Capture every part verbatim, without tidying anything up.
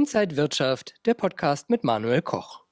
Inside Wirtschaft, der Podcast mit Manuel Koch.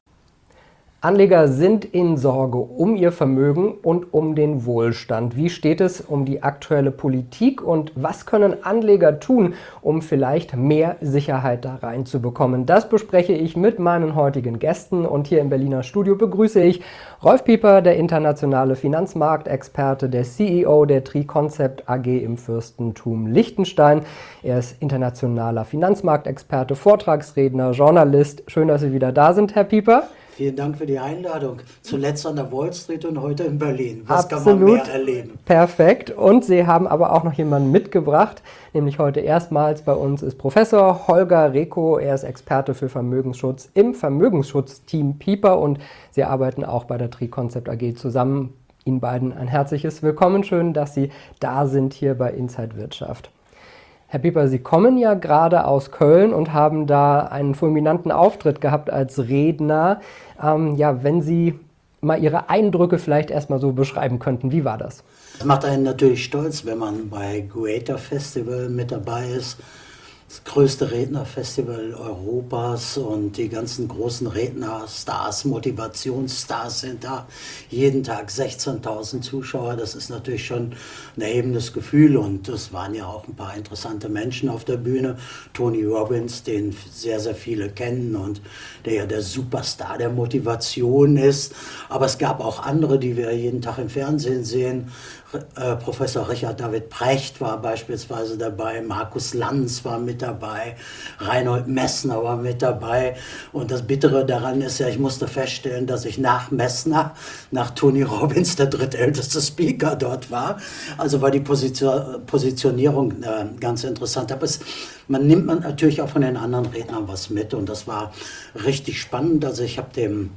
Anleger sind in Sorge um ihr Vermögen und um den Wohlstand. Wie steht es um die aktuelle Politik und was können Anleger tun, um vielleicht mehr Sicherheit da reinzubekommen? Das bespreche ich mit meinen heutigen Gästen und hier im Berliner Studio begrüße ich Rolf Pieper, der internationale Finanzmarktexperte, der C E O der Tri-Concept A G im Fürstentum Liechtenstein. Er ist internationaler Finanzmarktexperte, Vortragsredner, Journalist. Schön, dass Sie wieder da sind, Herr Pieper. Vielen Dank für die Einladung. Zuletzt an der Wall Street und heute in Berlin. Was Absolut. Kann man mehr erleben? Perfekt. Und Sie haben aber auch noch jemanden mitgebracht, nämlich heute erstmals bei uns ist Professor Holger Reko. Er ist Experte für Vermögensschutz im Vermögensschutzteam Pieper und Sie arbeiten auch bei der Tri-Concept A G zusammen. Ihnen beiden ein herzliches Willkommen. Schön, dass Sie da sind hier bei Inside Wirtschaft. Herr Pieper, Sie kommen ja gerade aus Köln und haben da einen fulminanten Auftritt gehabt als Redner. Ähm, ja, wenn Sie mal Ihre Eindrücke vielleicht erstmal so beschreiben könnten, wie war das? Das macht einen natürlich stolz, wenn man bei Greater Festival mit dabei ist. Das größte Rednerfestival Europas und die ganzen großen Rednerstars, Motivationsstars sind da. Jeden Tag sechzehntausend Zuschauer, das ist natürlich schon ein erhebendes Gefühl und es waren ja auch ein paar interessante Menschen auf der Bühne. Tony Robbins, den sehr, sehr viele kennen und der ja der Superstar der Motivation ist. Aber es gab auch andere, die wir jeden Tag im Fernsehen sehen. Äh, Professor Richard David Precht war beispielsweise dabei, Markus Lanz war mit dabei, Reinhold Messner war mit dabei und das Bittere daran ist ja, ich musste feststellen, dass ich nach Messner, nach Tony Robbins der drittälteste Speaker dort war, also war die Position, Positionierung äh, ganz interessant, aber es, man nimmt man natürlich auch von den anderen Rednern was mit und das war richtig spannend, also ich habe dem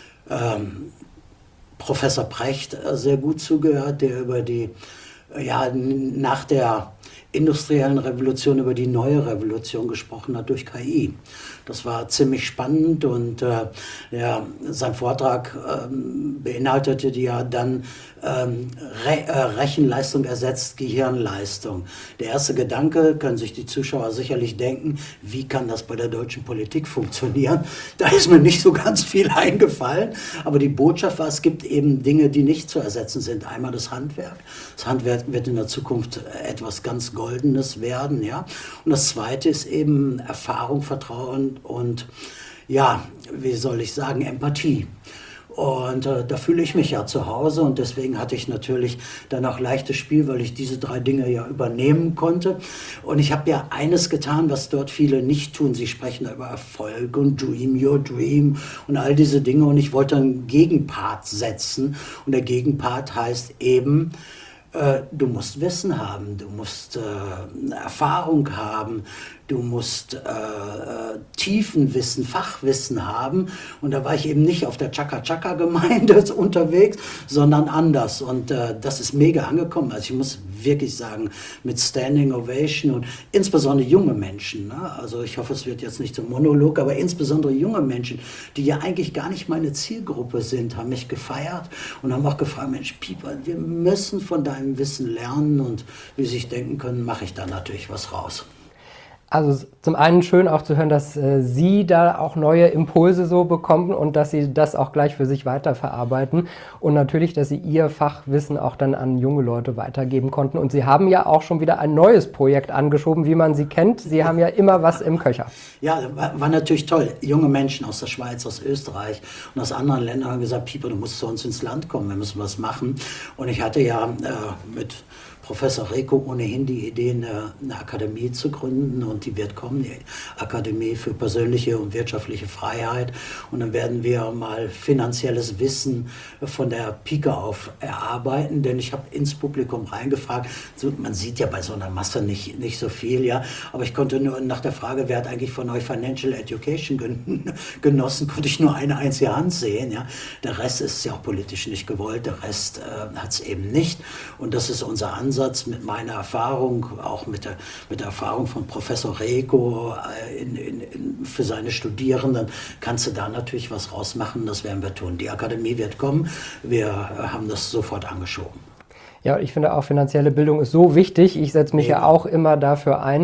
ähm, Professor Precht sehr gut zugehört, der über die, ja, nach der industriellen Revolution, über die neue Revolution gesprochen hat durch K I. Das war ziemlich spannend und äh, ja, sein Vortrag ähm, beinhaltete ja dann ähm, Re äh, Rechenleistung ersetzt Gehirnleistung. Der erste Gedanke, können sich die Zuschauer sicherlich denken, wie kann das bei der deutschen Politik funktionieren? Da ist mir nicht so ganz viel eingefallen, aber die Botschaft war, es gibt eben Dinge, die nicht zu ersetzen sind. Einmal das Handwerk. Das Handwerk wird in der Zukunft etwas ganz Goldenes werden, ja. Und das Zweite ist eben Erfahrung, Vertrauen und ja, wie soll ich sagen, Empathie. Und äh, da fühle ich mich ja zu Hause und deswegen hatte ich natürlich dann auch leichtes Spiel, weil ich diese drei Dinge ja übernehmen konnte. Und ich habe ja eines getan, was dort viele nicht tun. Sie sprechen über Erfolg und Dream Your Dream und all diese Dinge. Und ich wollte einen Gegenpart setzen. Und der Gegenpart heißt eben, äh, du musst Wissen haben, du musst äh, Erfahrung haben, du musst äh, äh, Tiefenwissen, Fachwissen haben. Und da war ich eben nicht auf der Chaka-Chaka-Gemeinde unterwegs, sondern anders. Und äh, das ist mega angekommen. Also ich muss wirklich sagen, mit Standing Ovation und insbesondere junge Menschen. Ne? Also ich hoffe, es wird jetzt nicht zum Monolog, aber insbesondere junge Menschen, die ja eigentlich gar nicht meine Zielgruppe sind, haben mich gefeiert und haben auch gefragt, Mensch, Pieper, wir müssen von deinem Wissen lernen. Und wie Sie sich denken können, mache ich da natürlich was raus. Also zum einen schön auch zu hören, dass äh, Sie da auch neue Impulse so bekommen und dass Sie das auch gleich für sich weiterverarbeiten und natürlich, dass Sie Ihr Fachwissen auch dann an junge Leute weitergeben konnten. Und Sie haben ja auch schon wieder ein neues Projekt angeschoben, wie man Sie kennt. Sie haben ja immer was im Köcher. Ja, war, war natürlich toll. Junge Menschen aus der Schweiz, aus Österreich und aus anderen Ländern haben gesagt, Pieper, du musst zu uns ins Land kommen, wir müssen was machen. Und ich hatte ja äh, mit Professor Reko ohnehin die Idee, eine, eine Akademie zu gründen und die wird kommen, die Akademie für persönliche und wirtschaftliche Freiheit. Und dann werden wir mal finanzielles Wissen von der Pike auf erarbeiten, denn ich habe ins Publikum reingefragt, so, man sieht ja bei so einer Masse nicht, nicht so viel, ja, aber ich konnte nur nach der Frage, wer hat eigentlich von euch Financial Education genossen, konnte ich nur eine einzige Hand sehen, ja. Der Rest ist ja auch politisch nicht gewollt, der Rest äh, hat es eben nicht und das ist unser Ansatz. Mit meiner Erfahrung, auch mit der, mit der Erfahrung von Professor Reko äh, in, in, in, für seine Studierenden, kannst du da natürlich was rausmachen, das werden wir tun. Die Akademie wird kommen, wir haben das sofort angeschoben. Ja, ich finde auch finanzielle Bildung ist so wichtig. Ich setze mich ja, ja auch immer dafür ein.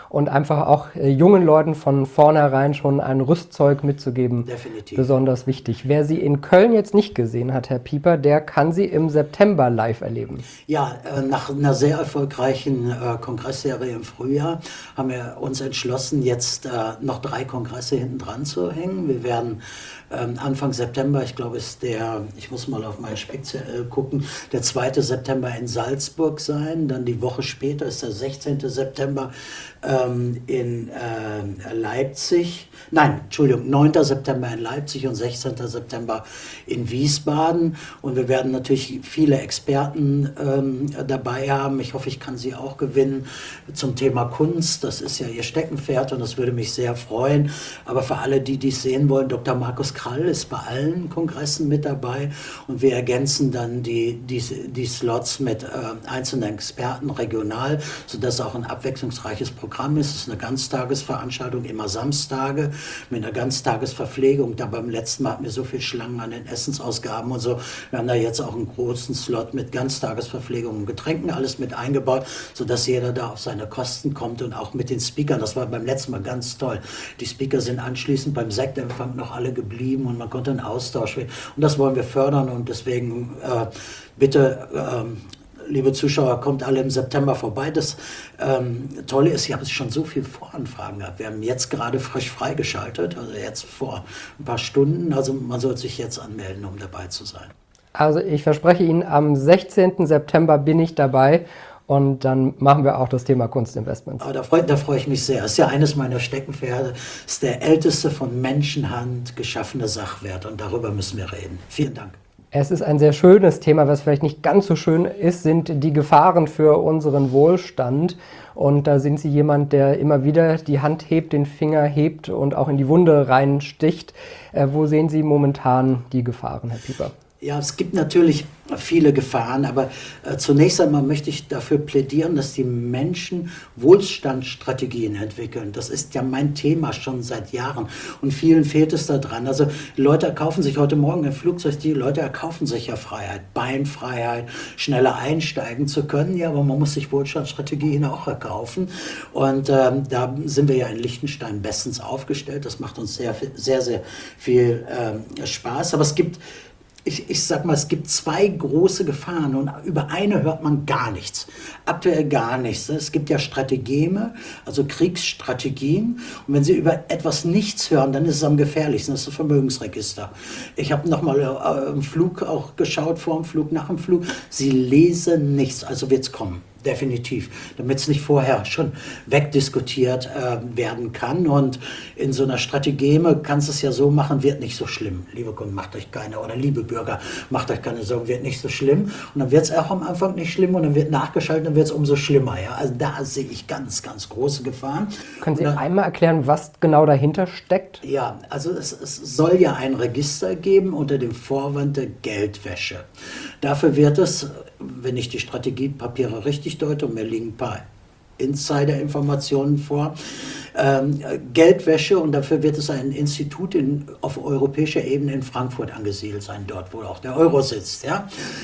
und einfach auch äh, jungen Leuten von vornherein schon ein Rüstzeug mitzugeben. Definitiv. Besonders wichtig. Wer sie in Köln jetzt nicht gesehen hat, Herr Pieper, der kann sie im September live erleben. Ja, äh, nach einer sehr erfolgreichen äh, Kongressserie im Frühjahr haben wir uns entschlossen, jetzt äh, noch drei Kongresse hinten dran zu hängen. Wir werden ähm, Anfang September, ich glaube, ist der, ich muss mal auf meinen Speckzettel gucken, der zweite September in Salzburg sein. Dann die Woche später ist der sechzehnte September ähm, in äh, Leipzig. Nein, Entschuldigung, neunter September in Leipzig und sechzehnter September in Wiesbaden. Und wir werden natürlich viele Experten ähm, dabei haben. Ich hoffe, ich kann sie auch gewinnen zum Thema Kunst. Das ist ja ihr Steckenpferd und das würde mich sehr freuen. Aber für alle, die dies sehen wollen, Doktor Markus Krall ist bei allen Kongressen mit dabei und wir ergänzen dann die, die, die Slots mit äh, einzelnen Experten regional, sodass auch ein abwechslungsreiches Programm ist. Es ist eine Ganztagesveranstaltung, immer Samstage mit einer Ganztagesverpflegung. Da beim letzten Mal hatten wir so viel Schlangen an den Essensausgaben und so. Wir haben da jetzt auch einen großen Slot mit Ganztagesverpflegung und Getränken, alles mit eingebaut, sodass jeder da auf seine Kosten kommt und auch mit den Speakern. Das war beim letzten Mal ganz toll. Die Speaker sind anschließend beim Sektempfang noch alle geblieben und man konnte einen Austausch wählen. Und das wollen wir fördern und deswegen äh, bitte, ähm, liebe Zuschauer, kommt alle im September vorbei. Das ähm, Tolle ist, ich habe schon so viele Voranfragen gehabt. Wir haben jetzt gerade frisch freigeschaltet, also jetzt vor ein paar Stunden. Also man soll sich jetzt anmelden, um dabei zu sein. Also ich verspreche Ihnen, am sechzehnten September bin ich dabei. Und dann machen wir auch das Thema Kunstinvestments. Aber da freue da freu ich mich sehr. Das ist ja eines meiner Steckenpferde. Das ist der älteste von Menschenhand geschaffene Sachwert. Und darüber müssen wir reden. Vielen Dank. Es ist ein sehr schönes Thema. Was vielleicht nicht ganz so schön ist, sind die Gefahren für unseren Wohlstand. Und da sind Sie jemand, der immer wieder die Hand hebt, den Finger hebt und auch in die Wunde reinsticht. Äh, wo sehen Sie momentan die Gefahren, Herr Pieper? Ja, es gibt natürlich viele Gefahren, aber äh, zunächst einmal möchte ich dafür plädieren, dass die Menschen Wohlstandsstrategien entwickeln. Das ist ja mein Thema schon seit Jahren und vielen fehlt es daran. Also Leute erkaufen sich heute Morgen im Flugzeug, die Leute erkaufen sich ja Freiheit, Beinfreiheit, schneller einsteigen zu können, ja, aber man muss sich Wohlstandsstrategien auch erkaufen und ähm, da sind wir ja in Liechtenstein bestens aufgestellt. Das macht uns sehr, sehr, sehr viel ähm, Spaß, aber es gibt Ich, ich sag mal, es gibt zwei große Gefahren und über eine hört man gar nichts. Aktuell gar nichts. Es gibt ja Strategeme, also Kriegsstrategien. Und wenn Sie über etwas nichts hören, dann ist es am gefährlichsten. Das ist das Vermögensregister. Ich habe nochmal äh, im Flug auch geschaut, vor dem Flug, nach dem Flug. Sie lesen nichts, also wird es kommen. Definitiv, damit es nicht vorher schon wegdiskutiert äh, werden kann. Und in so einer Strategeme kannst du es ja so machen, wird nicht so schlimm. Liebe Kunden, macht euch keine, oder liebe Bürger, macht euch keine Sorgen, wird nicht so schlimm. Und dann wird es auch am Anfang nicht schlimm und dann wird nachgeschaltet, dann wird es umso schlimmer. Ja? Also da sehe ich ganz, ganz große Gefahren. Können Sie dann, einmal erklären, was genau dahinter steckt? Ja, also es, es soll ja ein Register geben unter dem Vorwand der Geldwäsche. Dafür wird es, wenn ich die Strategiepapiere richtig deute, und mir liegen ein paar Insider-Informationen vor, ähm, Geldwäsche, und dafür wird es ein Institut in, auf europäischer Ebene in Frankfurt angesiedelt sein, dort wo auch der Euro sitzt. Ja?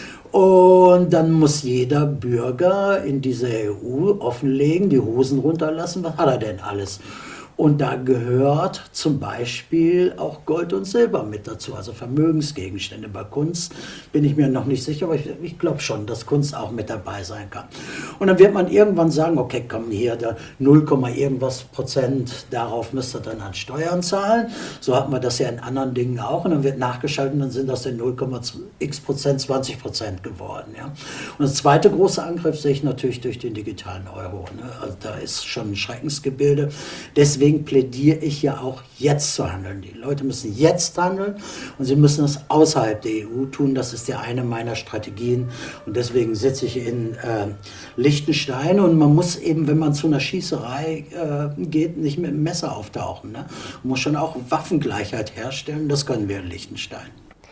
Und dann muss jeder Bürger in dieser E U offenlegen, die Hosen runterlassen, was hat er denn alles? Und da gehört zum Beispiel auch Gold und Silber mit dazu, also Vermögensgegenstände. Bei Kunst bin ich mir noch nicht sicher, aber ich, ich glaube schon, dass Kunst auch mit dabei sein kann. Und dann wird man irgendwann sagen, okay, komm hier, der null, irgendwas Prozent, darauf müsst ihr dann an Steuern zahlen. So hat man das ja in anderen Dingen auch. Und dann wird nachgeschaltet und dann sind das den null, x Prozent zwanzig Prozent geworden. Ja. Und das zweite große Angriff sehe ich natürlich durch den digitalen Euro. Ne? Also da ist schon ein Schreckensgebilde. Deswegen Deswegen plädiere ich ja auch, jetzt zu handeln. Die Leute müssen jetzt handeln und sie müssen es außerhalb der E U tun. Das ist ja eine meiner Strategien und deswegen sitze ich in äh, Liechtenstein und man muss eben, wenn man zu einer Schießerei äh, geht, nicht mit dem Messer auftauchen. Ne? Man muss schon auch Waffengleichheit herstellen. Das können wir in Liechtenstein.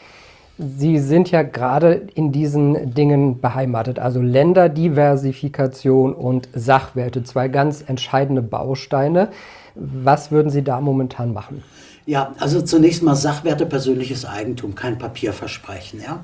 Sie sind ja gerade in diesen Dingen beheimatet, also Länderdiversifikation und Sachwerte, zwei ganz entscheidende Bausteine. Was würden Sie da momentan machen? Ja, also zunächst mal Sachwerte, persönliches Eigentum, kein Papierversprechen, ja.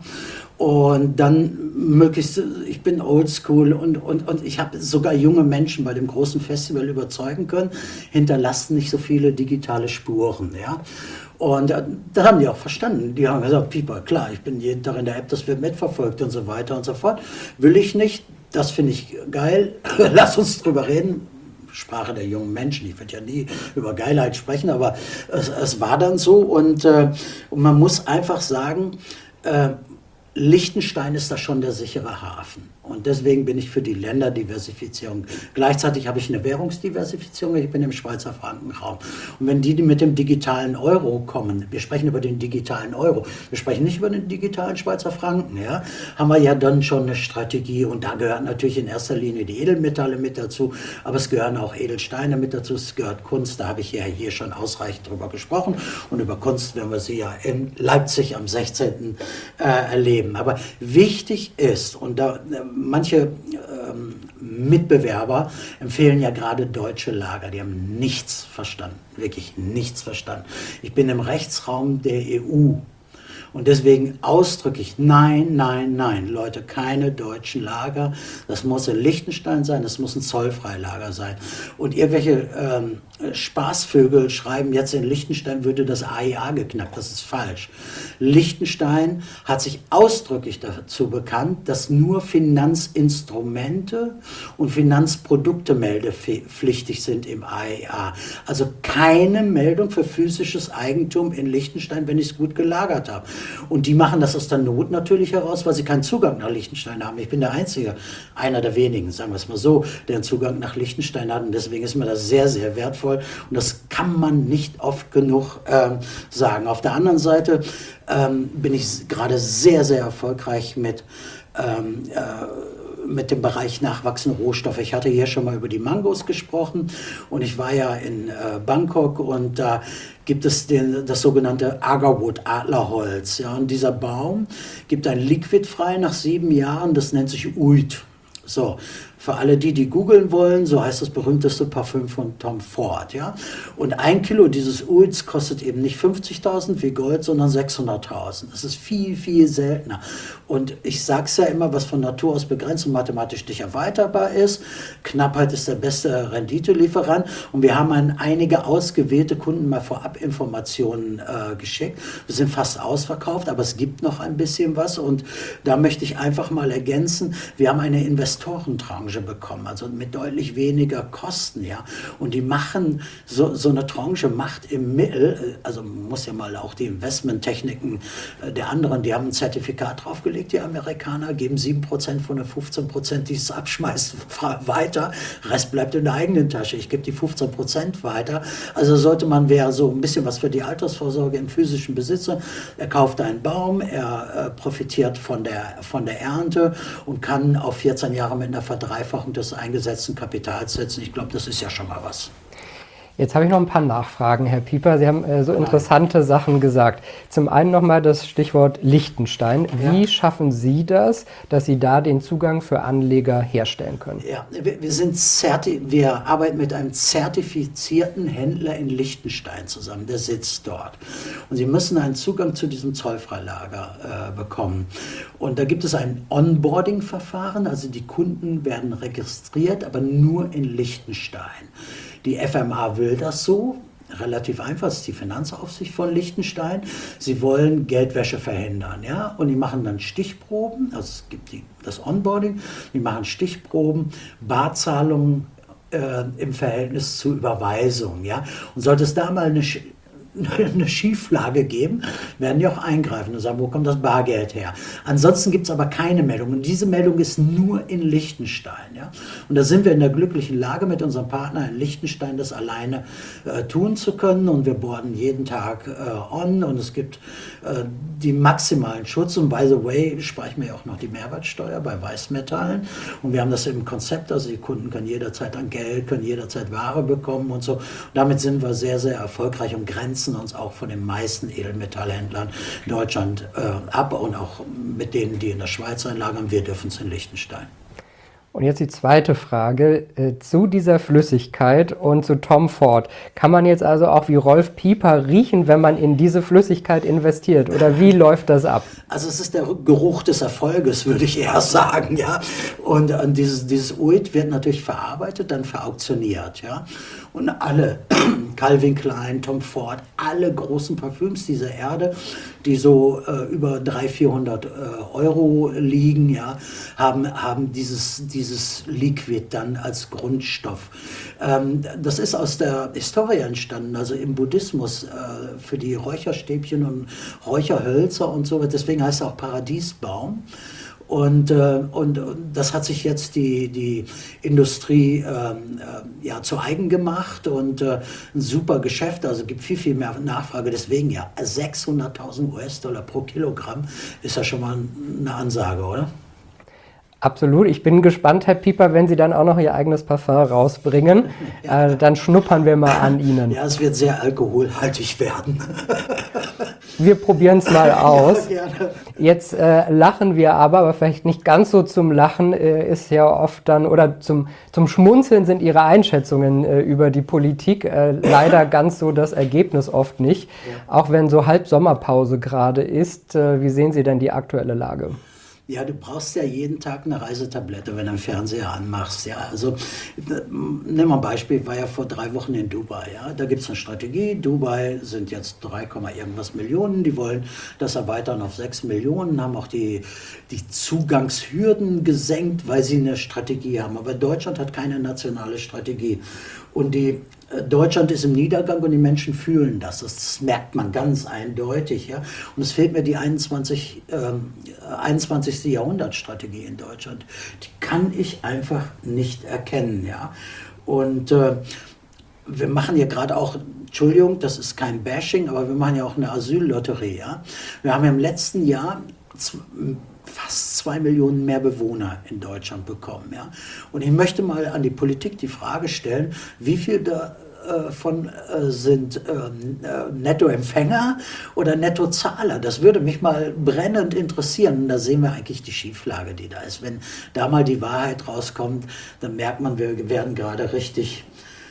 Und dann möglichst, ich bin oldschool und, und, und ich habe sogar junge Menschen bei dem großen Festival überzeugen können, hinterlasst nicht so viele digitale Spuren, ja. Und äh, das haben die auch verstanden. Die haben gesagt, Pieper, klar, ich bin jeden Tag in der App, das wird mitverfolgt und so weiter und so fort. Will ich nicht, das finde ich geil, lass uns drüber reden. Sprache der jungen Menschen, ich würde ja nie über Geilheit sprechen, aber es, es war dann so und, äh, und man muss einfach sagen, äh, Liechtenstein ist da schon der sichere Hafen. Und deswegen bin ich für die Länderdiversifizierung. Gleichzeitig habe ich eine Währungsdiversifizierung, ich bin im Schweizer Frankenraum. Und wenn die mit dem digitalen Euro kommen, wir sprechen über den digitalen Euro, wir sprechen nicht über den digitalen Schweizer Franken, ja, haben wir ja dann schon eine Strategie. Und da gehören natürlich in erster Linie die Edelmetalle mit dazu, aber es gehören auch Edelsteine mit dazu, es gehört Kunst, da habe ich ja hier schon ausreichend drüber gesprochen. Und über Kunst werden wir sie ja in Leipzig am sechzehnten Äh, erleben. Aber wichtig ist, und da manche ähm, Mitbewerber empfehlen ja gerade deutsche Lager, die haben nichts verstanden, wirklich nichts verstanden. Ich bin im Rechtsraum der E U und deswegen ausdrücklich nein, nein, nein, Leute, keine deutschen Lager. Das muss in Liechtenstein sein, das muss ein Zollfreilager sein. Und irgendwelche ähm, Spaßvögel schreiben jetzt, in Liechtenstein würde das A I A geknackt. Das ist falsch. Liechtenstein hat sich ausdrücklich dazu bekannt, dass nur Finanzinstrumente und Finanzprodukte meldepflichtig sind im A I A. Also keine Meldung für physisches Eigentum in Liechtenstein, wenn ich es gut gelagert habe. Und die machen das aus der Not natürlich heraus, weil sie keinen Zugang nach Liechtenstein haben. Ich bin der Einzige, einer der wenigen, sagen wir es mal so, der einen Zugang nach Liechtenstein hat. Und deswegen ist mir das sehr, sehr wertvoll. Und das kann man nicht oft genug ähm, sagen. Auf der anderen Seite ähm, bin ich gerade sehr, sehr erfolgreich mit, ähm, äh, mit dem Bereich nachwachsende Rohstoffe. Ich hatte hier schon mal über die Mangos gesprochen und ich war ja in äh, Bangkok und da äh, gibt es den, das sogenannte Agarwood, Adlerholz. Ja, und dieser Baum gibt ein Liquid frei nach sieben Jahren, das nennt sich Oud. So, für alle die, die googeln wollen, so heißt das berühmteste Parfüm von Tom Ford. Ja? Und ein Kilo dieses Ouds kostet eben nicht fünfzigtausend wie Gold, sondern sechshunderttausend. Das ist viel, viel seltener. Und ich sage es ja immer, was von Natur aus begrenzt und mathematisch nicht erweiterbar ist. Knappheit ist der beste Renditelieferant. Und wir haben an einige ausgewählte Kunden mal Vorabinformationen äh, geschickt. Wir sind fast ausverkauft, aber es gibt noch ein bisschen was. Und da möchte ich einfach mal ergänzen, wir haben eine Investorentranche bekommen, also mit deutlich weniger Kosten, ja. Und die machen, so, so eine Tranche macht im Mittel, also man muss ja mal auch die Investmenttechniken der anderen, die haben ein Zertifikat draufgelegt, die Amerikaner, geben sieben Prozent von der fünfzehn Prozent, die es abschmeißt, weiter, Rest bleibt in der eigenen Tasche, ich gebe die fünfzehn Prozent weiter. Also sollte man, wer so ein bisschen was für die Altersvorsorge im physischen Besitz, er kauft einen Baum, er äh, profitiert von der, von der Ernte und kann auf vierzehn Jahre mit einer Verdreifachung des eingesetzten Kapitals setzen. Ich glaube, das ist ja schon mal was. Jetzt habe ich noch ein paar Nachfragen, Herr Pieper. Sie haben äh, so interessante Sachen gesagt. Zum einen nochmal das Stichwort Liechtenstein. Wie ja. schaffen Sie das, dass Sie da den Zugang für Anleger herstellen können? Ja, wir, wir, sind zerti- wir arbeiten mit einem zertifizierten Händler in Liechtenstein zusammen. Der sitzt dort. Und Sie müssen einen Zugang zu diesem Zollfreilager äh, bekommen. Und da gibt es ein Onboarding-Verfahren. Also die Kunden werden registriert, aber nur in Liechtenstein. Die F M A will das so, relativ einfach, das ist die Finanzaufsicht von Liechtenstein. Sie wollen Geldwäsche verhindern, ja, und die machen dann Stichproben, also es gibt die, das Onboarding, die machen Stichproben, Barzahlungen äh, im Verhältnis zu Überweisungen, ja, und sollte es da mal eine eine Schieflage geben, werden die auch eingreifen und sagen, wo kommt das Bargeld her? Ansonsten gibt es aber keine Meldung. Und diese Meldung ist nur in Liechtenstein. Ja? Und da sind wir in der glücklichen Lage, mit unserem Partner in Liechtenstein das alleine äh, tun zu können. Und wir boarden jeden Tag äh, on und es gibt äh, die maximalen Schutz. Und by the way, sparen wir auch noch die Mehrwertsteuer bei Weißmetallen. Und wir haben das im Konzept, also die Kunden können jederzeit an Geld, können jederzeit Ware bekommen und so. Und damit sind wir sehr, sehr erfolgreich und grenzen uns auch von den meisten Edelmetallhändlern in Deutschland äh, ab und auch mit denen, die in der Schweiz einlagern. Wir dürfen es in Liechtenstein. Und jetzt die zweite Frage äh, zu dieser Flüssigkeit und zu Tom Ford. Kann man jetzt also auch wie Rolf Pieper riechen, wenn man in diese Flüssigkeit investiert? Oder wie läuft das ab? Also es ist der Geruch des Erfolges, würde ich eher sagen, ja. Und, und dieses, dieses Oud wird natürlich verarbeitet, dann verauktioniert, ja. Und alle, Calvin Klein, Tom Ford, alle großen Parfüms dieser Erde, die so äh, über dreihundert, vierhundert äh, Euro liegen, ja, haben, haben dieses, dieses Liquid dann als Grundstoff. Ähm, das ist aus der Historie entstanden, also im Buddhismus äh, für die Räucherstäbchen und Räucherhölzer und so. Deswegen heißt es auch Paradiesbaum. Und, äh, und, und das hat sich jetzt die, die Industrie ähm, äh, ja, zu eigen gemacht und äh, ein super Geschäft, also gibt viel, viel mehr Nachfrage. Deswegen ja, sechshunderttausend U S-Dollar pro Kilogramm ist ja schon mal eine Ansage, oder? Absolut. Ich bin gespannt, Herr Pieper, wenn Sie dann auch noch Ihr eigenes Parfum rausbringen. Ja. Äh, dann schnuppern wir mal an Ihnen. Ja, es wird sehr alkoholhaltig werden. Wir probieren es mal aus. Ja, gerne. Jetzt äh, lachen wir aber, aber vielleicht nicht ganz so zum Lachen, äh, ist ja oft dann, oder zum, zum Schmunzeln sind Ihre Einschätzungen äh, über die Politik äh, leider ganz so das Ergebnis oft nicht. Ja. Auch wenn so Halbsommerpause gerade ist. Äh, wie sehen Sie denn die aktuelle Lage? Ja, du brauchst ja jeden Tag eine Reisetablette, wenn du den Fernseher anmachst. Ja, also nimm mal ein Beispiel, ich war ja vor drei Wochen in Dubai. Ja, da gibt es eine Strategie. Dubai sind jetzt drei, irgendwas Millionen. Die wollen das erweitern auf sechs Millionen, haben auch die, die Zugangshürden gesenkt, weil sie eine Strategie haben. Aber Deutschland hat keine nationale Strategie. Und die Deutschland ist im Niedergang und die Menschen fühlen das. Das merkt man ganz eindeutig. Ja? Und es fehlt mir die einundzwanzig, ähm, einundzwanzigste. Jahrhundertstrategie in Deutschland. Die kann ich einfach nicht erkennen. Ja? Und äh, wir machen ja gerade auch, Entschuldigung, das ist kein Bashing, aber wir machen ja auch eine Asyllotterie. Ja? Wir haben ja im letzten Jahr fast zwei Millionen mehr Bewohner in Deutschland bekommen. Ja? Und ich möchte mal an die Politik die Frage stellen, wie viel davon äh, sind äh, Nettoempfänger oder Nettozahler? Das würde mich mal brennend interessieren. Und da sehen wir eigentlich die Schieflage, die da ist. Wenn da mal die Wahrheit rauskommt, dann merkt man, wir werden gerade richtig,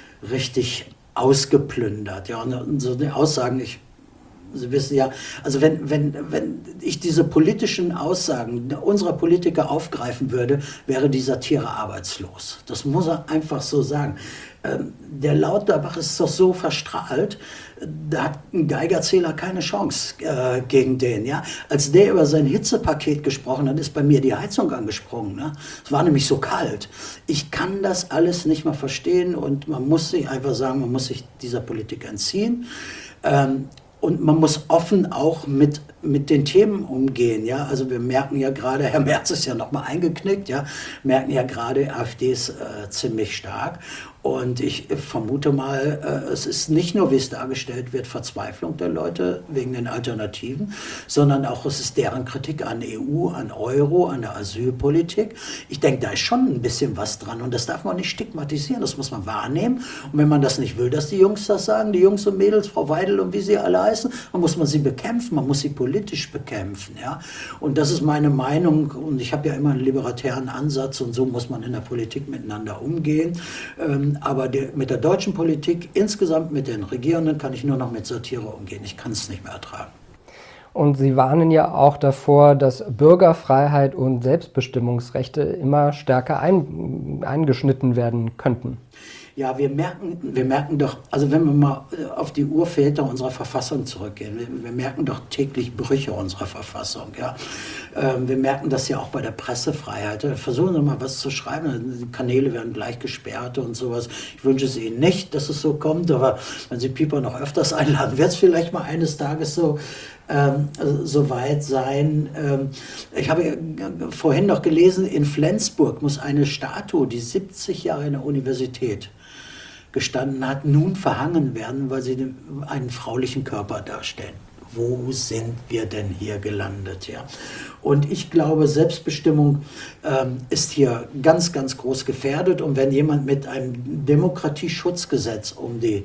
richtig ausgeplündert. Ja? Und so die Aussagen, ich Sie wissen ja, also wenn, wenn, wenn ich diese politischen Aussagen unserer Politiker aufgreifen würde, wäre dieser Tiere arbeitslos. Das muss er einfach so sagen. Ähm, der Lauterbach ist doch so verstrahlt, da hat ein Geigerzähler keine Chance äh, gegen den. Ja? Als der über sein Hitzepaket gesprochen hat, ist bei mir die Heizung angesprungen. Ne? Es war nämlich so kalt. Ich kann das alles nicht mehr verstehen und man muss sich einfach sagen, man muss sich dieser Politik entziehen. Ähm, Und man muss offen auch mit, mit den Themen umgehen. Ja? Also wir merken ja gerade, Herr Merz ist ja nochmal eingeknickt, ja? merken ja gerade, AfD ist äh, ziemlich stark. Und ich vermute mal, äh, es ist nicht nur, wie es dargestellt wird, Verzweiflung der Leute wegen den Alternativen, sondern auch es ist deren Kritik an E U, an Euro, an der Asylpolitik. Ich denke, da ist schon ein bisschen was dran und das darf man nicht stigmatisieren, das muss man wahrnehmen. Und wenn man das nicht will, dass die Jungs das sagen, die Jungs und Mädels, Frau Weidel und wie sie alle heißen, dann muss man sie bekämpfen, man muss sie politisch bekämpfen. Ja? Und das ist meine Meinung und ich habe ja immer einen libertären Ansatz und so muss man in der Politik miteinander umgehen. Ähm, Aber die, mit der deutschen Politik, insgesamt mit den Regierenden, kann ich nur noch mit Satire umgehen. Ich kann es nicht mehr ertragen. Und Sie warnen ja auch davor, dass Bürgerfreiheit und Selbstbestimmungsrechte immer stärker ein, eingeschnitten werden könnten. Ja, wir merken, wir merken doch, also wenn wir mal auf die Urväter unserer Verfassung zurückgehen, wir, wir merken doch täglich Brüche unserer Verfassung. Ja. Ähm, wir merken das ja auch bei der Pressefreiheit. Versuchen Sie mal was zu schreiben, die Kanäle werden gleich gesperrt und sowas. Ich wünsche es Ihnen nicht, dass es so kommt, aber wenn Sie Pieper noch öfters einladen, wird es vielleicht mal eines Tages so Ähm, so weit sein. Ähm, ich habe vorhin noch gelesen, in Flensburg muss eine Statue, die siebzig Jahre in der Universität gestanden hat, nun verhangen werden, weil sie einen fraulichen Körper darstellen. Wo sind wir denn hier gelandet? Ja? Und ich glaube, Selbstbestimmung ähm, ist hier ganz, ganz groß gefährdet. Und wenn jemand mit einem Demokratieschutzgesetz um die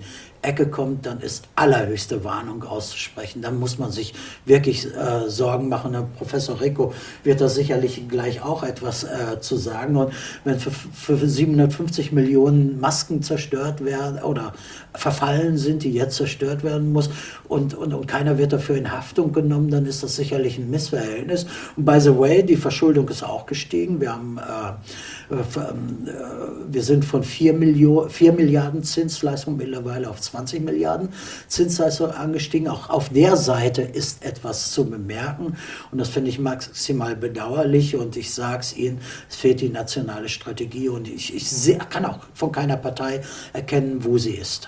Ecke kommt, dann ist allerhöchste Warnung auszusprechen. Dann muss man sich wirklich äh, Sorgen machen. Der Professor Rico wird da sicherlich gleich auch etwas äh, zu sagen. Und wenn für, für siebenhundertfünfzig Millionen Masken zerstört werden oder verfallen sind, die jetzt zerstört werden muss und, und, und keiner wird dafür in Haftung genommen, dann ist das sicherlich ein Missverhältnis. Und by the way, die Verschuldung ist auch gestiegen. Wir haben äh, äh, wir sind von vier Milliarden Zinsleistung mittlerweile auf zwanzig Milliarden Zinsleistung angestiegen. Auch auf der Seite ist etwas zu bemerken und das finde ich maximal bedauerlich und ich sage es Ihnen, es fehlt die nationale Strategie und ich, ich seh, kann auch von keiner Partei erkennen, wo sie ist.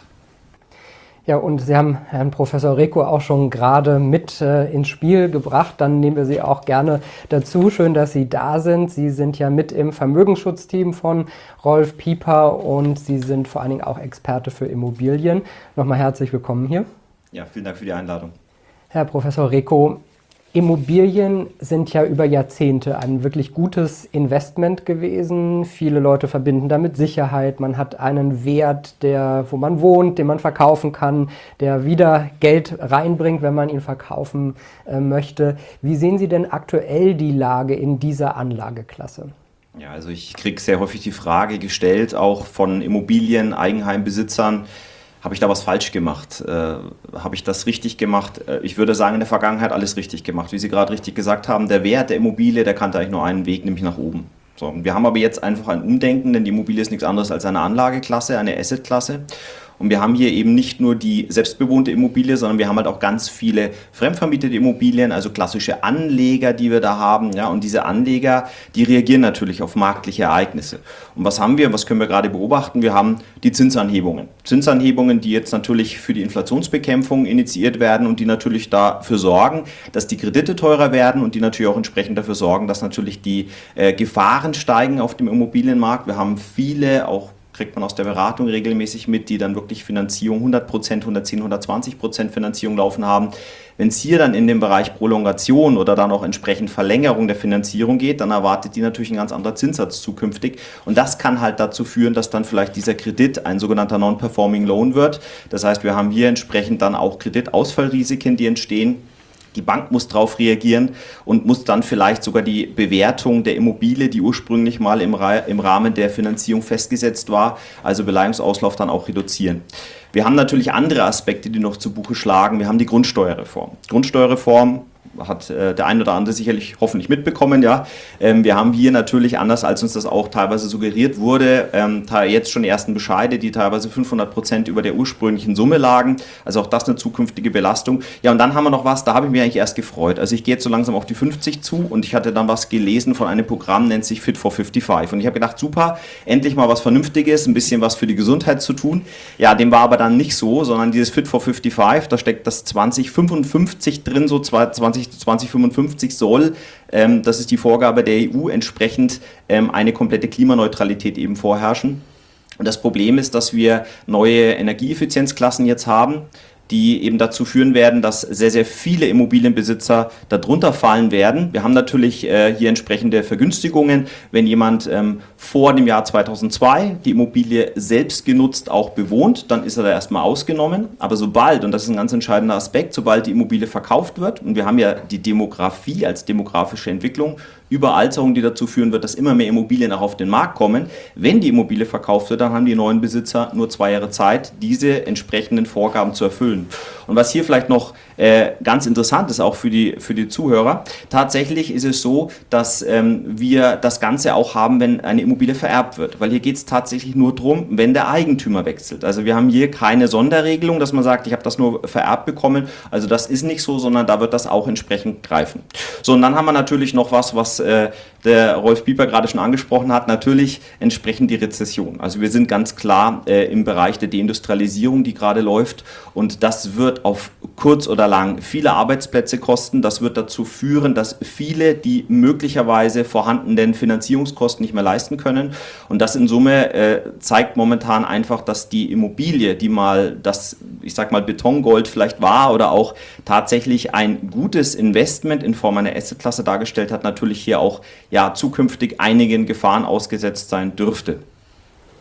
Ja, und Sie haben Herrn Professor Rico auch schon gerade mit äh, ins Spiel gebracht. Dann nehmen wir Sie auch gerne dazu. Schön, dass Sie da sind. Sie sind ja mit im Vermögensschutzteam von Rolf Pieper und Sie sind vor allen Dingen auch Experte für Immobilien. Nochmal herzlich willkommen hier. Ja, vielen Dank für die Einladung. Herr Professor Rico, Immobilien sind ja über Jahrzehnte ein wirklich gutes Investment gewesen. Viele Leute verbinden damit Sicherheit. Man hat einen Wert, der, wo man wohnt, den man verkaufen kann, der wieder Geld reinbringt, wenn man ihn verkaufen äh, möchte. Wie sehen Sie denn aktuell die Lage in dieser Anlageklasse? Ja, also ich kriege sehr häufig die Frage gestellt, auch von Immobilien, Eigenheimbesitzern, habe ich da was falsch gemacht? Äh, habe ich das richtig gemacht? Äh, ich würde sagen, in der Vergangenheit alles richtig gemacht. Wie Sie gerade richtig gesagt haben, der Wert der Immobilie, der kannte eigentlich nur einen Weg, nämlich nach oben. So, wir haben aber jetzt einfach ein Umdenken, denn die Immobilie ist nichts anderes als eine Anlageklasse, eine Assetklasse. Und wir haben hier eben nicht nur die selbstbewohnte Immobilie, sondern wir haben halt auch ganz viele fremdvermietete Immobilien, also klassische Anleger, die wir da haben. Ja, und diese Anleger, die reagieren natürlich auf marktliche Ereignisse. Und was haben wir? Was können wir gerade beobachten? Wir haben die Zinsanhebungen. Zinsanhebungen, die jetzt natürlich für die Inflationsbekämpfung initiiert werden und die natürlich dafür sorgen, dass die Kredite teurer werden und die natürlich auch entsprechend dafür sorgen, dass natürlich die äh, Gefahren steigen auf dem Immobilienmarkt. Wir haben viele, auch kriegt man aus der Beratung regelmäßig mit, die dann wirklich Finanzierung hundert Prozent, hundertzehn, hundertzwanzig Prozent Finanzierung laufen haben. Wenn es hier dann in den Bereich Prolongation oder dann auch entsprechend Verlängerung der Finanzierung geht, dann erwartet die natürlich ein ganz anderer Zinssatz zukünftig. Und das kann halt dazu führen, dass dann vielleicht dieser Kredit ein sogenannter Non-Performing Loan wird. Das heißt, wir haben hier entsprechend dann auch Kreditausfallrisiken, die entstehen. Die Bank muss darauf reagieren und muss dann vielleicht sogar die Bewertung der Immobilie, die ursprünglich mal im, im Rahmen der Finanzierung festgesetzt war, also Beleihungsauslauf, dann auch reduzieren. Wir haben natürlich andere Aspekte, die noch zu Buche schlagen. Wir haben die Grundsteuerreform. Grundsteuerreform hat äh, der ein oder andere sicherlich hoffentlich mitbekommen, ja. Ähm, wir haben hier natürlich, anders als uns das auch teilweise suggeriert wurde, ähm, jetzt schon ersten Bescheide, die teilweise fünfhundert Prozent über der ursprünglichen Summe lagen. Also auch das eine zukünftige Belastung. Ja, und dann haben wir noch was, da habe ich mich eigentlich erst gefreut. Also ich gehe jetzt so langsam auf die fünfzig zu und ich hatte dann was gelesen von einem Programm, nennt sich Fit for fünfundfünfzig. Und ich habe gedacht, super, endlich mal was Vernünftiges, ein bisschen was für die Gesundheit zu tun. Ja, dem war aber dann nicht so, sondern dieses Fit for fünfundfünfzig, da steckt das zwanzig fünfundfünfzig drin, so zwanzig fünfundfünfzig soll, ähm, das ist die Vorgabe der E U, entsprechend ähm, eine komplette Klimaneutralität eben vorherrschen. Und das Problem ist, dass wir neue Energieeffizienzklassen jetzt haben, die eben dazu führen werden, dass sehr, sehr viele Immobilienbesitzer darunter fallen werden. Wir haben natürlich äh, hier entsprechende Vergünstigungen. Wenn jemand ähm, vor dem Jahr zweitausendzwei die Immobilie selbst genutzt auch bewohnt, dann ist er da erstmal ausgenommen. Aber sobald, und das ist ein ganz entscheidender Aspekt, sobald die Immobilie verkauft wird, und wir haben ja die Demografie als demografische Entwicklung, Überalterung, die dazu führen wird, dass immer mehr Immobilien auch auf den Markt kommen. Wenn die Immobilie verkauft wird, dann haben die neuen Besitzer nur zwei Jahre Zeit, diese entsprechenden Vorgaben zu erfüllen. Und was hier vielleicht noch äh, ganz interessant ist, auch für die, für die Zuhörer, tatsächlich ist es so, dass ähm, wir das Ganze auch haben, wenn eine Immobilie vererbt wird. Weil hier geht es tatsächlich nur darum, wenn der Eigentümer wechselt. Also wir haben hier keine Sonderregelung, dass man sagt, ich habe das nur vererbt bekommen. Also das ist nicht so, sondern da wird das auch entsprechend greifen. So, und dann haben wir natürlich noch was, was äh, der Rolf Pieper gerade schon angesprochen hat, natürlich entsprechend die Rezession. Also wir sind ganz klar äh, im Bereich der Deindustrialisierung, die gerade läuft, und das wird auf kurz oder lang viele Arbeitsplätze kosten. Das wird dazu führen, dass viele die möglicherweise vorhandenen Finanzierungskosten nicht mehr leisten können, und das in Summe äh, zeigt momentan einfach, dass die Immobilie, die mal das, ich sag mal, Betongold vielleicht war oder auch tatsächlich ein gutes Investment in Form einer Assetklasse dargestellt hat, natürlich hier auch ja zukünftig einigen Gefahren ausgesetzt sein dürfte.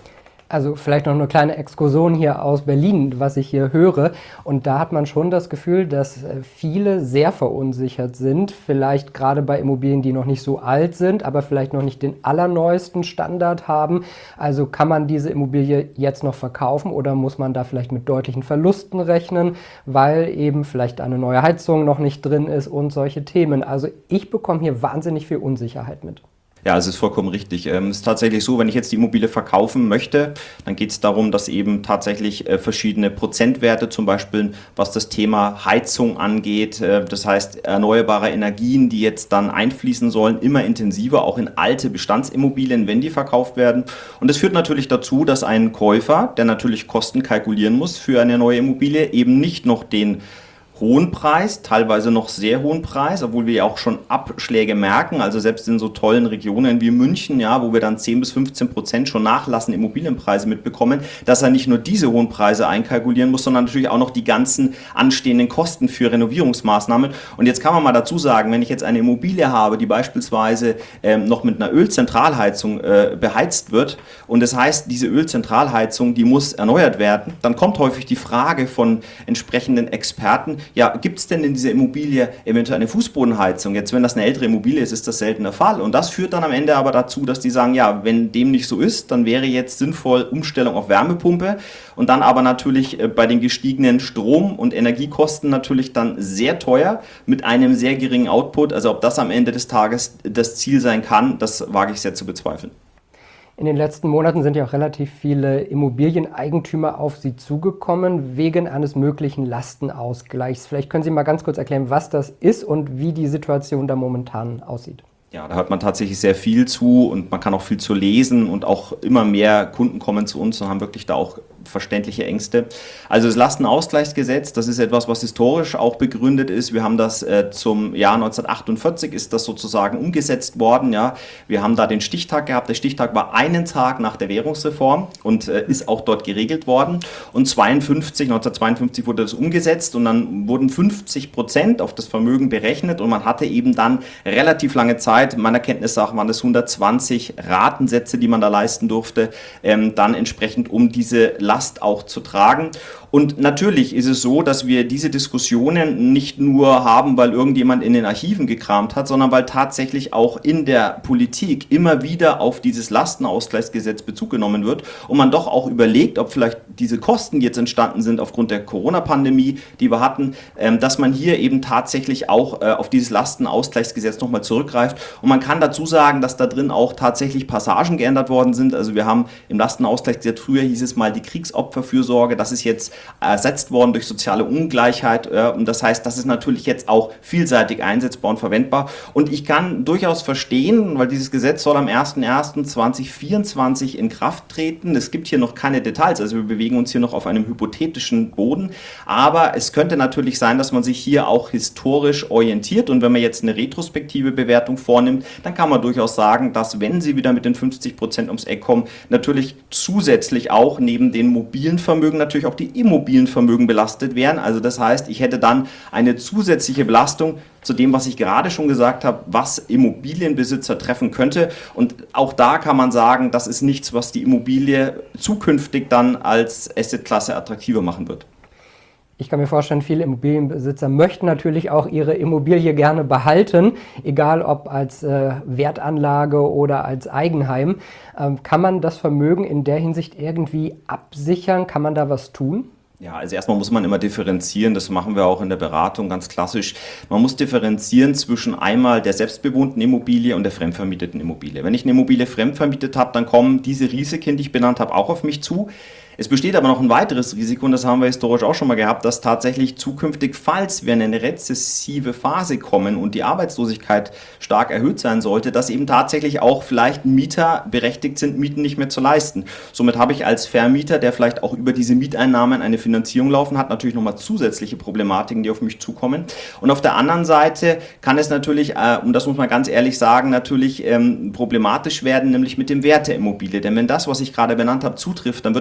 Also vielleicht noch eine kleine Exkursion hier aus Berlin, was ich hier höre. Und da hat man schon das Gefühl, dass viele sehr verunsichert sind. Vielleicht gerade bei Immobilien, die noch nicht so alt sind, aber vielleicht noch nicht den allerneuesten Standard haben. Also kann man diese Immobilie jetzt noch verkaufen oder muss man da vielleicht mit deutlichen Verlusten rechnen, weil eben vielleicht eine neue Heizung noch nicht drin ist und solche Themen. Also ich bekomme hier wahnsinnig viel Unsicherheit mit. Ja, es ist vollkommen richtig. Es ist tatsächlich so, wenn ich jetzt die Immobilie verkaufen möchte, dann geht es darum, dass eben tatsächlich verschiedene Prozentwerte, zum Beispiel was das Thema Heizung angeht, das heißt erneuerbare Energien, die jetzt dann einfließen sollen, immer intensiver, auch in alte Bestandsimmobilien, wenn die verkauft werden. Und das führt natürlich dazu, dass ein Käufer, der natürlich Kosten kalkulieren muss für eine neue Immobilie, eben nicht noch den hohen Preis, teilweise noch sehr hohen Preis, obwohl wir ja auch schon Abschläge merken, also selbst in so tollen Regionen wie München, ja, wo wir dann zehn bis fünfzehn Prozent schon nachlassen Immobilienpreise mitbekommen, dass er nicht nur diese hohen Preise einkalkulieren muss, sondern natürlich auch noch die ganzen anstehenden Kosten für Renovierungsmaßnahmen. Und jetzt kann man mal dazu sagen, wenn ich jetzt eine Immobilie habe, die beispielsweise ähm, noch mit einer Ölzentralheizung äh, beheizt wird und das heißt, diese Ölzentralheizung, die muss erneuert werden, dann kommt häufig die Frage von entsprechenden Experten, ja, gibt es denn in dieser Immobilie eventuell eine Fußbodenheizung? Jetzt, wenn das eine ältere Immobilie ist, ist das selten der Fall. Und das führt dann am Ende aber dazu, dass die sagen, ja, wenn dem nicht so ist, dann wäre jetzt sinnvoll Umstellung auf Wärmepumpe und dann aber natürlich bei den gestiegenen Strom- und Energiekosten natürlich dann sehr teuer mit einem sehr geringen Output. Also ob das am Ende des Tages das Ziel sein kann, das wage ich sehr zu bezweifeln. In den letzten Monaten sind ja auch relativ viele Immobilieneigentümer auf Sie zugekommen, wegen eines möglichen Lastenausgleichs. Vielleicht können Sie mal ganz kurz erklären, was das ist und wie die Situation da momentan aussieht. Ja, da hört man tatsächlich sehr viel zu und man kann auch viel zu lesen und auch immer mehr Kunden kommen zu uns und haben wirklich da auch verständliche Ängste. Also das Lastenausgleichsgesetz, das ist etwas, was historisch auch begründet ist. Wir haben das äh, zum Jahr neunzehnhundertachtundvierzig ist das sozusagen umgesetzt worden. Ja, wir haben da den Stichtag gehabt. Der Stichtag war einen Tag nach der Währungsreform und äh, ist auch dort geregelt worden. Und zweiundfünfzig, neunzehnhundertzweiundfünfzig wurde das umgesetzt und dann wurden fünfzig Prozent auf das Vermögen berechnet und man hatte eben dann relativ lange Zeit, meiner Kenntnis nach waren das hundertzwanzig Ratensätze, die man da leisten durfte, ähm, dann entsprechend um diese Last auch zu tragen. Und natürlich ist es so, dass wir diese Diskussionen nicht nur haben, weil irgendjemand in den Archiven gekramt hat, sondern weil tatsächlich auch in der Politik immer wieder auf dieses Lastenausgleichsgesetz Bezug genommen wird und man doch auch überlegt, ob vielleicht diese Kosten, die jetzt entstanden sind aufgrund der Corona-Pandemie, die wir hatten, dass man hier eben tatsächlich auch auf dieses Lastenausgleichsgesetz nochmal zurückgreift. Und man kann dazu sagen, dass da drin auch tatsächlich Passagen geändert worden sind. Also wir haben im Lastenausgleichsgesetz, früher hieß es mal die Kriegsopferfürsorge, das ist jetzt ersetzt worden durch soziale Ungleichheit. Und das heißt, das ist natürlich jetzt auch vielseitig einsetzbar und verwendbar. Und ich kann durchaus verstehen, weil dieses Gesetz soll am erster erster zweitausendvierundzwanzig in Kraft treten. Es gibt hier noch keine Details, also wir bewegen uns hier noch auf einem hypothetischen Boden. Aber es könnte natürlich sein, dass man sich hier auch historisch orientiert. Und wenn man jetzt eine retrospektive Bewertung vornimmt, dann kann man durchaus sagen, dass wenn sie wieder mit den fünfzig Prozent ums Eck kommen, natürlich zusätzlich auch neben den mobilen Vermögen natürlich auch die Immobilienvermögen belastet wären. Also das heißt, ich hätte dann eine zusätzliche Belastung zu dem, was ich gerade schon gesagt habe, was Immobilienbesitzer treffen könnte. Und auch da kann man sagen, das ist nichts, was die Immobilie zukünftig dann als Assetklasse attraktiver machen wird. Ich kann mir vorstellen, viele Immobilienbesitzer möchten natürlich auch ihre Immobilie gerne behalten, egal ob als äh, Wertanlage oder als Eigenheim. Ähm, kann man das Vermögen in der Hinsicht irgendwie absichern? Kann man da was tun? Ja, also erstmal muss man immer differenzieren, das machen wir auch in der Beratung ganz klassisch. Man muss differenzieren zwischen einmal der selbstbewohnten Immobilie und der fremdvermieteten Immobilie. Wenn ich eine Immobilie fremdvermietet habe, dann kommen diese Risiken, die ich benannt habe, auch auf mich zu. Es besteht aber noch ein weiteres Risiko, und das haben wir historisch auch schon mal gehabt, dass tatsächlich zukünftig, falls wir in eine rezessive Phase kommen und die Arbeitslosigkeit stark erhöht sein sollte, dass eben tatsächlich auch vielleicht Mieter berechtigt sind, Mieten nicht mehr zu leisten. Somit habe ich als Vermieter, der vielleicht auch über diese Mieteinnahmen eine Finanzierung laufen hat, natürlich nochmal zusätzliche Problematiken, die auf mich zukommen. Und auf der anderen Seite kann es natürlich, äh, und das muss man ganz ehrlich sagen, natürlich ähm, problematisch werden, nämlich mit dem Wert der Immobilie. Denn wenn das, was ich gerade benannt habe, zutrifft, dann wird natürlich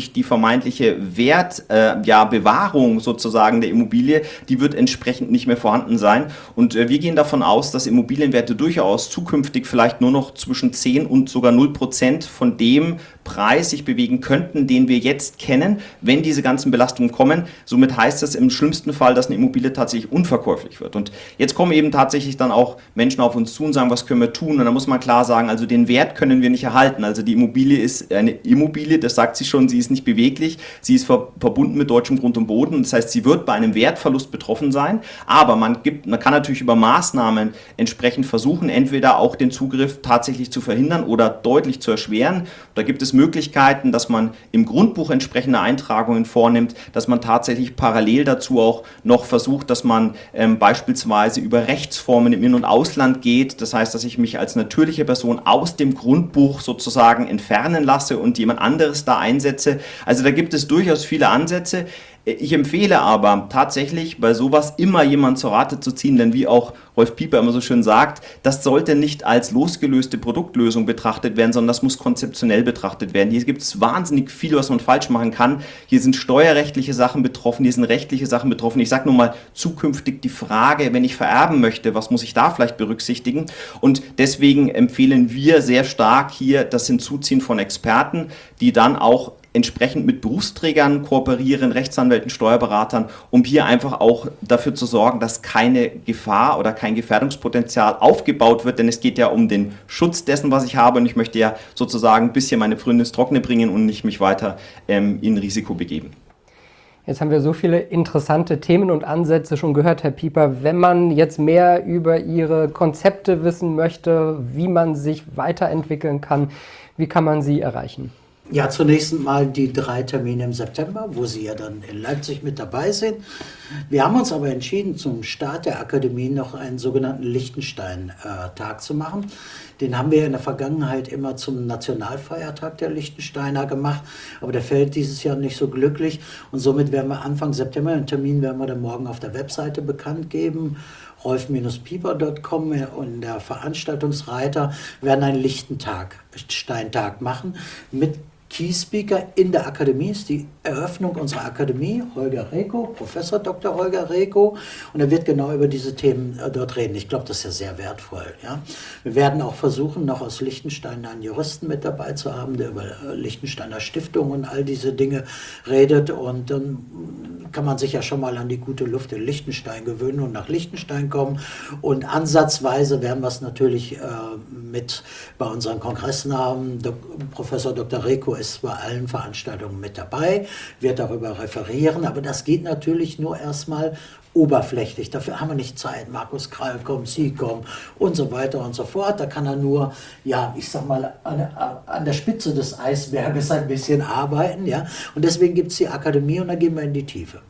durch die vermeintliche Wertbewahrung äh, ja, Bewahrung sozusagen der Immobilie, die wird entsprechend nicht mehr vorhanden sein. Und äh, wir gehen davon aus, dass Immobilienwerte durchaus zukünftig vielleicht nur noch zwischen zehn und sogar null Prozent von dem Preis sich bewegen könnten, den wir jetzt kennen, wenn diese ganzen Belastungen kommen. Somit heißt das im schlimmsten Fall, dass eine Immobilie tatsächlich unverkäuflich wird. Und jetzt kommen eben tatsächlich dann auch Menschen auf uns zu und sagen, was können wir tun? Und da muss man klar sagen, also den Wert können wir nicht erhalten. Also die Immobilie ist eine Immobilie, das sagt sie schon, sie ist nicht beweglich, sie ist ver- verbunden mit deutschem Grund und Boden. Das heißt, sie wird bei einem Wertverlust betroffen sein. Aber man gibt, man kann natürlich über Maßnahmen entsprechend versuchen, entweder auch den Zugriff tatsächlich zu verhindern oder deutlich zu erschweren. Da gibt es Möglichkeiten, dass man im Grundbuch entsprechende Eintragungen vornimmt, dass man tatsächlich parallel dazu auch noch versucht, dass man ähm, beispielsweise über Rechtsformen im In- und Ausland geht. Das heißt, dass ich mich als natürliche Person aus dem Grundbuch sozusagen entfernen lasse und jemand anderes da einsetze. Also da gibt es durchaus viele Ansätze. Ich empfehle aber tatsächlich bei sowas immer jemanden zur Rate zu ziehen, denn wie auch Rolf Pieper immer so schön sagt, das sollte nicht als losgelöste Produktlösung betrachtet werden, sondern das muss konzeptionell betrachtet werden. Hier gibt es wahnsinnig viel, was man falsch machen kann. Hier sind steuerrechtliche Sachen betroffen, hier sind rechtliche Sachen betroffen. Ich sage nur mal zukünftig die Frage, wenn ich vererben möchte, was muss ich da vielleicht berücksichtigen? Und deswegen empfehlen wir sehr stark hier das Hinzuziehen von Experten, die dann auch entsprechend mit Berufsträgern kooperieren, Rechtsanwälten, Steuerberatern, um hier einfach auch dafür zu sorgen, dass keine Gefahr oder kein Gefährdungspotenzial aufgebaut wird, denn es geht ja um den Schutz dessen, was ich habe und ich möchte ja sozusagen ein bisschen meine Pfründe ins Trockene bringen und nicht mich weiter ähm, in Risiko begeben. Jetzt haben wir so viele interessante Themen und Ansätze schon gehört, Herr Pieper. Wenn man jetzt mehr über Ihre Konzepte wissen möchte, wie man sich weiterentwickeln kann, wie kann man Sie erreichen? Ja, zunächst mal die drei Termine im September, wo Sie ja dann in Leipzig mit dabei sind. Wir haben uns aber entschieden, zum Start der Akademie noch einen sogenannten Liechtenstein-Tag zu machen. Den haben wir in der Vergangenheit immer zum Nationalfeiertag der Liechtensteiner gemacht, aber der fällt dieses Jahr nicht so glücklich und somit werden wir Anfang September, den Termin werden wir dann morgen auf der Webseite bekannt geben, rolf pieper punkt com, und der Veranstaltungsreiter werden einen Liechtenstein-Tag machen mit Key Speaker in der Akademie. Ist die Eröffnung unserer Akademie, Holger Reko, Professor Doktor Holger Reko, und er wird genau über diese Themen äh, dort reden. Ich glaube, das ist ja sehr wertvoll. Ja? Wir werden auch versuchen, noch aus Liechtenstein einen Juristen mit dabei zu haben, der über äh, Liechtensteiner Stiftung und all diese Dinge redet, und dann kann man sich ja schon mal an die gute Luft in Liechtenstein gewöhnen und nach Liechtenstein kommen, und ansatzweise werden wir es natürlich äh, mit bei unseren Kongressen haben. Dok- Professor Doktor Reko ist bei allen Veranstaltungen mit dabei, wird darüber referieren, aber das geht natürlich nur erstmal oberflächlich. Dafür haben wir nicht Zeit. Markus Krall kommt, Sie kommen und so weiter und so fort. Da kann er nur, ja, ich sag mal, an, an der Spitze des Eisberges ein bisschen arbeiten. Ja? Und deswegen gibt es die Akademie und da gehen wir in die Tiefe.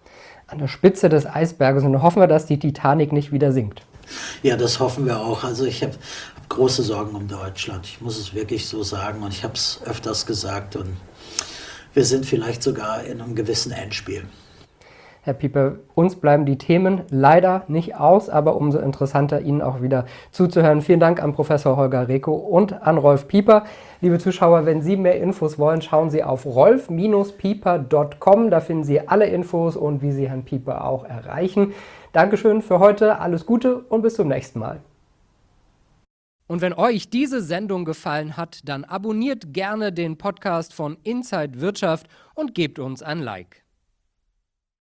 An der Spitze des Eisberges, und hoffen wir, dass die Titanic nicht wieder sinkt. Ja, das hoffen wir auch. Also ich habe hab große Sorgen um Deutschland. Ich muss es wirklich so sagen, und ich habe es öfters gesagt, und wir sind vielleicht sogar in einem gewissen Endspiel. Herr Pieper, uns bleiben die Themen leider nicht aus, aber umso interessanter, Ihnen auch wieder zuzuhören. Vielen Dank an Professor Holger Reko und an Rolf Pieper. Liebe Zuschauer, wenn Sie mehr Infos wollen, schauen Sie auf rolf pieper punkt com. Da finden Sie alle Infos und wie Sie Herrn Pieper auch erreichen. Dankeschön für heute, alles Gute und bis zum nächsten Mal. Und wenn euch diese Sendung gefallen hat, dann abonniert gerne den Podcast von Inside Wirtschaft und gebt uns ein Like.